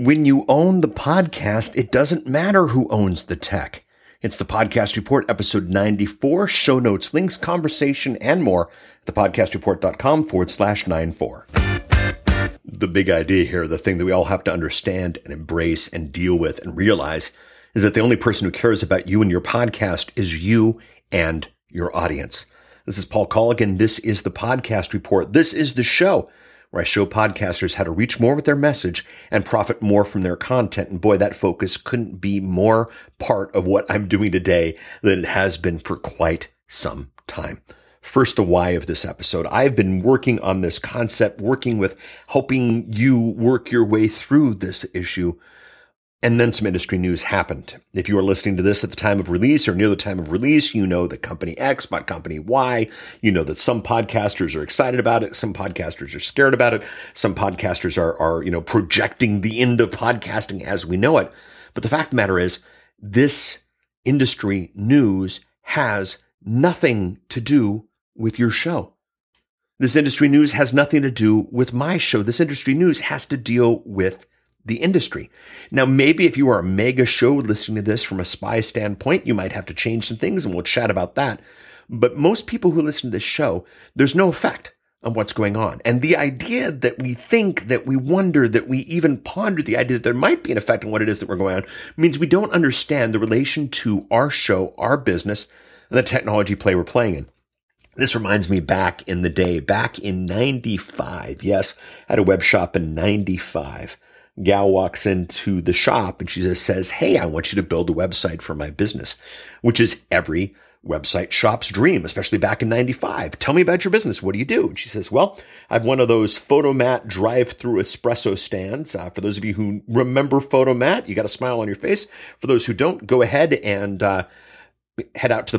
When you own the podcast, it doesn't matter who owns the tech. It's the Podcast Report, episode 94, show notes, links, conversation, and more at thepodcastreport.com/94. The big idea here, the thing that we all have to understand and embrace and deal with and realize is that the only person who cares about you and your podcast is you and your audience. This is Paul Colligan. This is the Podcast Report. This is the show where I show podcasters how to reach more with their message and profit more from their content. And boy, that focus couldn't be more part of what I'm doing today than it has been for quite some time. First, the why of this episode. I've been working on this concept, working with helping you work your way through this issue. And then some industry news happened. If you are listening to this at the time of release or near the time of release, you know that company X bought company Y. You know that some podcasters are excited about it. Some podcasters are scared about it. Some podcasters are projecting the end of podcasting as we know it. But the fact of the matter is, this industry news has nothing to do with your show. This industry news has nothing to do with my show. This industry news has to deal with the industry. Now, maybe if you are a mega show listening to this from a spy standpoint, you might have to change some things and we'll chat about that. But most people who listen to this show, there's no effect on what's going on. And the idea that we think, that we wonder, that we even ponder the idea that there might be an effect on what it is that we're going on means we don't understand the relation to our show, our business, and the technology play we're playing in. This reminds me back in the day, back in 95. Yes, I had a web shop in 95. Gal walks into the shop and she just says, "Hey, I want you to build a website for my business," which is every website shop's dream, especially back in 95. "Tell me about your business. What do you do?" And she says, "Well, I have one of those Photomat drive-through espresso stands." For those of you who remember Photomat, you got a smile on your face. For those who don't, go ahead and head out to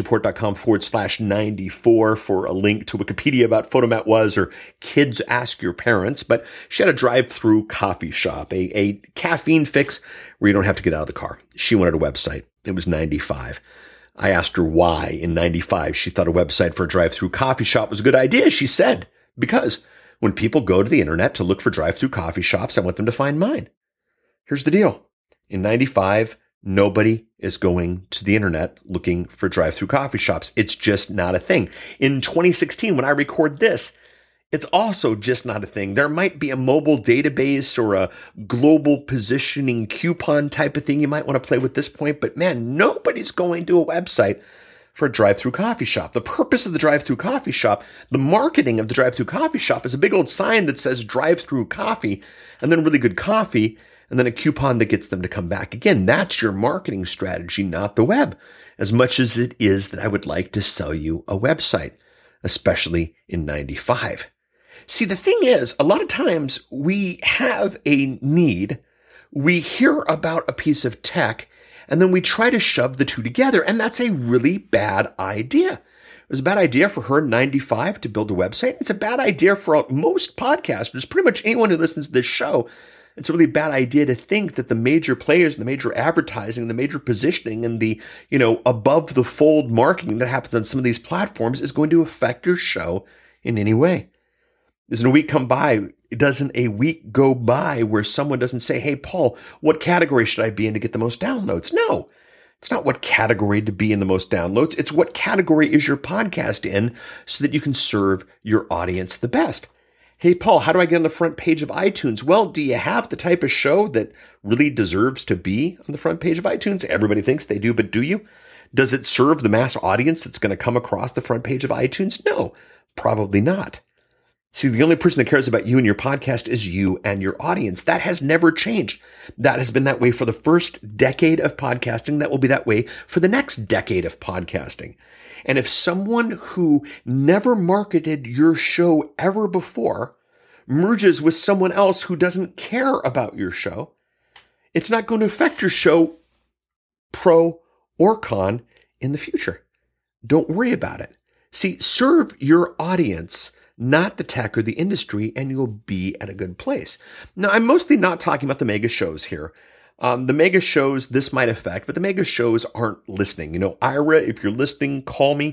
thepodcastreport.com/94 for a link to Wikipedia about Photomat was, or Kids Ask Your Parents. But she had a drive-through coffee shop, a caffeine fix where you don't have to get out of the car. She wanted a website. It was 95. I asked her why in 95 she thought a website for a drive-through coffee shop was a good idea. She said, "Because when people go to the internet to look for drive-through coffee shops, I want them to find mine." Here's the deal. In 95, nobody is going to the internet looking for drive-through coffee shops. It's just not a thing. In 2016, when I record this, it's also just not a thing. There might be a mobile database or a global positioning coupon type of thing you might want to play with this point, but man, nobody's going to a website for a drive-through coffee shop. The purpose of the drive-through coffee shop, the marketing of the drive-through coffee shop is a big old sign that says drive-through coffee and then really good coffee, and then a coupon that gets them to come back again. That's your marketing strategy, not the web, as much as it is that I would like to sell you a website, especially in 95. See, the thing is, a lot of times we have a need, we hear about a piece of tech, and then we try to shove the two together, and that's a really bad idea. It was a bad idea for her in 95 to build a website. It's a bad idea for most podcasters, pretty much anyone who listens to this show. It's a really bad idea to think that the major players, the major advertising, the major positioning, and the, above the fold marketing that happens on some of these platforms is going to affect your show in any way. Doesn't a week go by where someone doesn't say, "Hey, Paul, what category should I be in to get the most downloads?" No, it's not what category to be in the most downloads. It's what category is your podcast in so that you can serve your audience the best. "Hey, Paul, how do I get on the front page of iTunes?" Well, do you have the type of show that really deserves to be on the front page of iTunes? Everybody thinks they do, but do you? Does it serve the mass audience that's going to come across the front page of iTunes? No, probably not. See, the only person that cares about you and your podcast is you and your audience. That has never changed. That has been that way for the first decade of podcasting. That will be that way for the next decade of podcasting. And if someone who never marketed your show ever before merges with someone else who doesn't care about your show, it's not going to affect your show, pro or con, in the future. Don't worry about it. See, serve your audience, not the tech or the industry, and you'll be at a good place. Now, I'm mostly not talking about the mega shows here. The mega shows, this might affect, but the mega shows aren't listening. Ira, if you're listening, call me.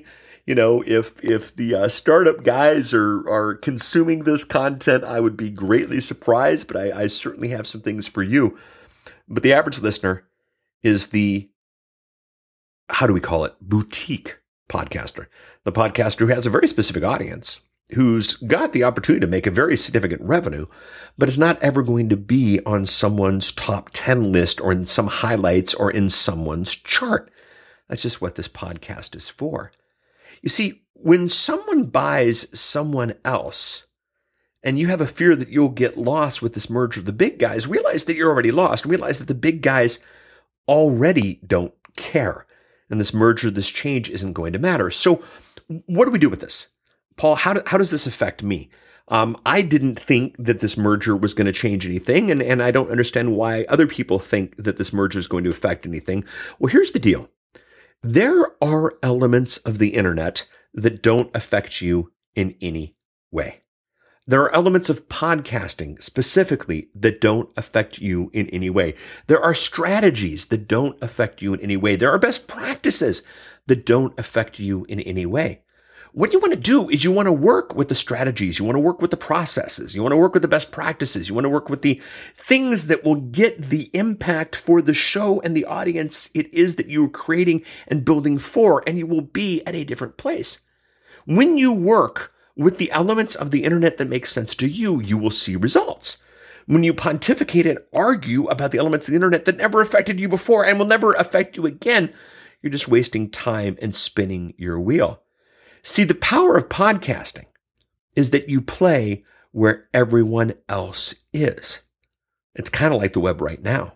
if the startup guys are consuming this content, I would be greatly surprised, but I certainly have some things for you. But the average listener is the, how do we call it, boutique podcaster. The podcaster who has a very specific audience, who's got the opportunity to make a very significant revenue, but is not ever going to be on someone's top 10 list or in some highlights or in someone's chart. That's just what this podcast is for. You see, when someone buys someone else and you have a fear that you'll get lost with this merger of the big guys, realize that you're already lost. Realize that the big guys already don't care. And this merger, this change isn't going to matter. So what do we do with this? Paul, how does this affect me? I didn't think that this merger was going to change anything, and I don't understand why other people think that this merger is going to affect anything. Well, here's the deal. There are elements of the internet that don't affect you in any way. There are elements of podcasting specifically that don't affect you in any way. There are strategies that don't affect you in any way. There are best practices that don't affect you in any way. What you want to do is you want to work with the strategies. You want to work with the processes. You want to work with the best practices. You want to work with the things that will get the impact for the show and the audience it is that you're creating and building for, and you will be at a different place. When you work with the elements of the internet that make sense to you, you will see results. When you pontificate and argue about the elements of the internet that never affected you before and will never affect you again, you're just wasting time and spinning your wheel. See, the power of podcasting is that you play where everyone else is. It's kind of like the web right now.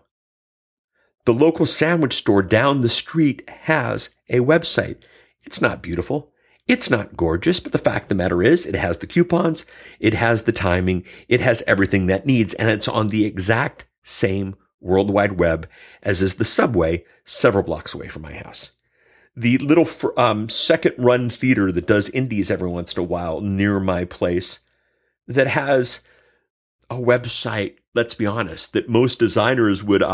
The local sandwich store down the street has a website. It's not beautiful. It's not gorgeous, but the fact of the matter is it has the coupons, it has the timing, it has everything that needs, and it's on the exact same World Wide Web as is the subway several blocks away from my house. The little second-run theater that does indies every once in a while near my place that has a website, let's be honest, that most designers would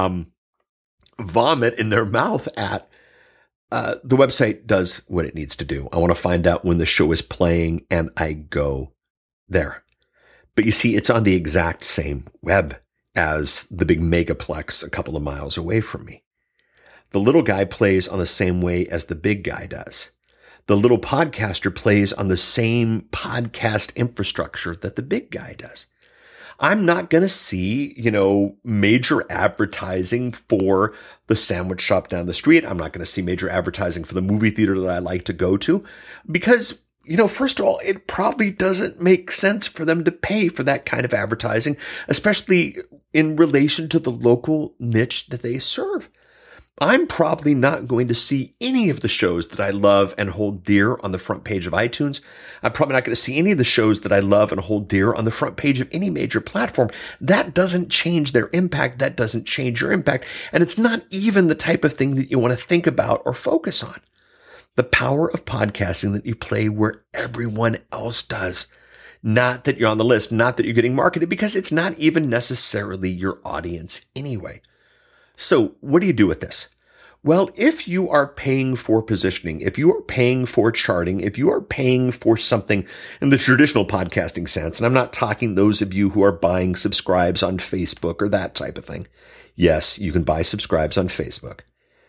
vomit in their mouth at. The website does what it needs to do. I want to find out when the show is playing, and I go there. But you see, it's on the exact same web as the big megaplex a couple of miles away from me. The little guy plays on the same way as the big guy does. The little podcaster plays on the same podcast infrastructure that the big guy does. I'm not going to see, major advertising for the sandwich shop down the street. I'm not going to see major advertising for the movie theater that I like to go to because, first of all, it probably doesn't make sense for them to pay for that kind of advertising, especially in relation to the local niche that they serve. I'm probably not going to see any of the shows that I love and hold dear on the front page of iTunes. I'm probably not going to see any of the shows that I love and hold dear on the front page of any major platform. That doesn't change their impact. That doesn't change your impact. And it's not even the type of thing that you want to think about or focus on. The power of podcasting that you play where everyone else does. Not that you're on the list, not that you're getting marketed, because it's not even necessarily your audience anyway. So what do you do with this? Well, if you are paying for positioning, if you are paying for charting, if you are paying for something in the traditional podcasting sense, and I'm not talking those of you who are buying subscribes on Facebook or that type of thing. Yes, you can buy subscribes on Facebook.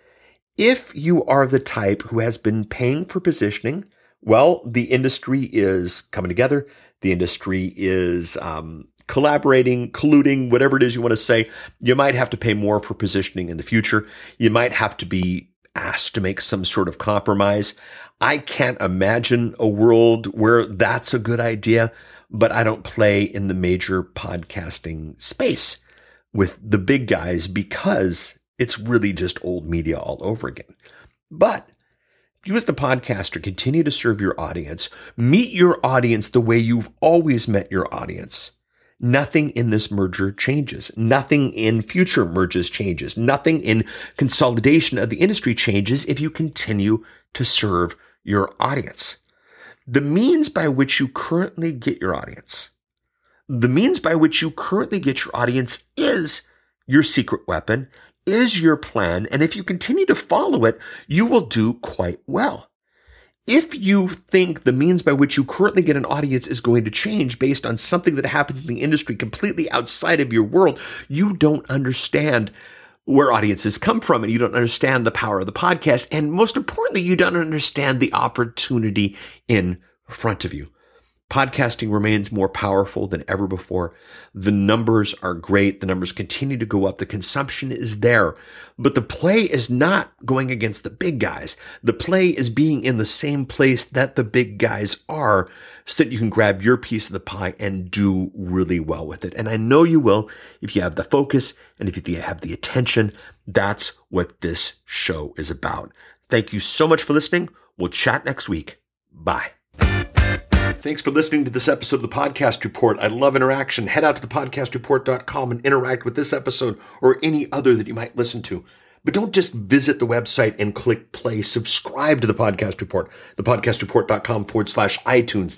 If you are the type who has been paying for positioning, well, the industry is coming together. The industry is collaborating, colluding, whatever it is you want to say. You might have to pay more for positioning in the future. You might have to be asked to make some sort of compromise. I can't imagine a world where that's a good idea, but I don't play in the major podcasting space with the big guys because it's really just old media all over again. But you as the podcaster continue to serve your audience, meet your audience the way you've always met your audience. Nothing in this merger changes. Nothing in future mergers changes. Nothing in consolidation of the industry changes if you continue to serve your audience. The means by which you currently get your audience, is your secret weapon, is your plan, and if you continue to follow it, you will do quite well. If you think the means by which you currently get an audience is going to change based on something that happens in the industry completely outside of your world, you don't understand where audiences come from, and you don't understand the power of the podcast. And most importantly, you don't understand the opportunity in front of you. Podcasting remains more powerful than ever before. The numbers are great. The numbers continue to go up. The consumption is there. But the play is not going against the big guys. The play is being in the same place that the big guys are so that you can grab your piece of the pie and do really well with it. And I know you will if you have the focus and if you have the attention. That's what this show is about. Thank you so much for listening. We'll chat next week. Bye. Thanks for listening to this episode of the Podcast Report. I love interaction. Head out to thepodcastreport.com and interact with this episode or any other that you might listen to. But don't just visit the website and click play. Subscribe to the Podcast Report. Thepodcastreport.com/iTunes.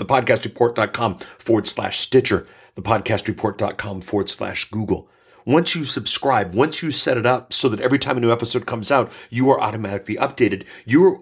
Thepodcastreport.com/Stitcher. Thepodcastreport.com/Google. Once you subscribe, once you set it up so that every time a new episode comes out, you are automatically updated. You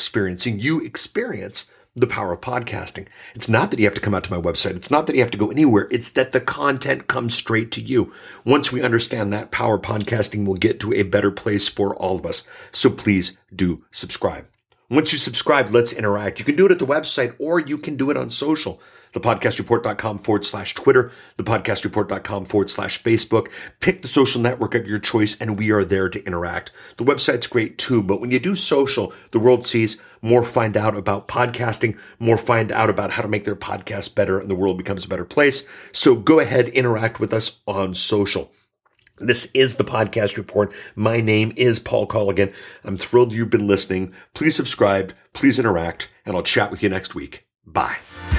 experience the power of podcasting. It's not that you have to come out to my website. It's not that you have to go anywhere. It's that the content comes straight to you. Once we understand that power, podcasting will get to a better place for all of us. So please do subscribe. Once you subscribe, let's interact. You can do it at the website or you can do it on social. Thepodcastreport.com/Twitter, thepodcastreport.com/Facebook. Pick the social network of your choice and we are there to interact. The website's great too, but when you do social, the world sees more, find out about podcasting, more find out about how to make their podcast better, and the world becomes a better place. So go ahead, interact with us on social. This is the Podcast Report. My name is Paul Colligan. I'm thrilled you've been listening. Please subscribe, please interact, and I'll chat with you next week. Bye.